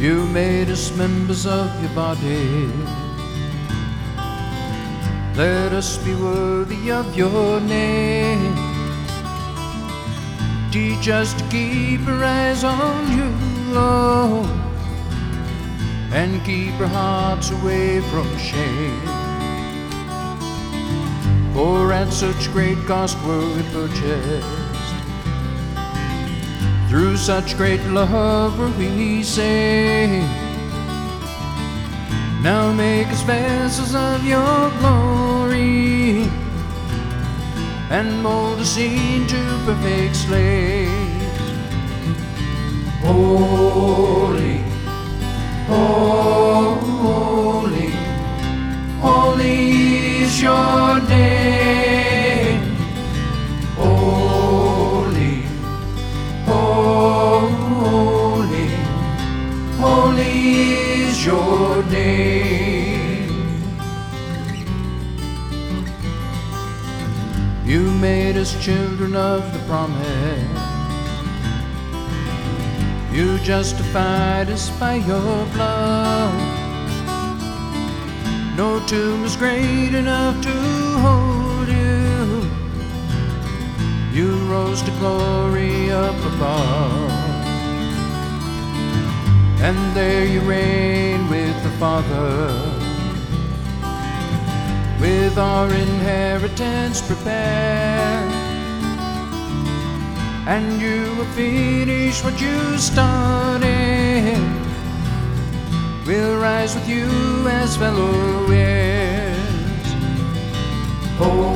You made us members of your body. Let us be worthy of your name. Teach us to keep our eyes on you, Lord, and keep our hearts away from shame. For at such great cost were we purchased, through such great love were we saved. Now make us vessels of your glory, and mold us into perfect slaves. Holy, holy, holy is your name. Holy, holy, holy is your name. You made us children of the promise. You justified us by your blood. No tomb is great enough to hold you. You rose to glory up above, and there you reign with the Father, with our inheritance prepared. And you will finish what you started. We'll rise with you as fellow heirs.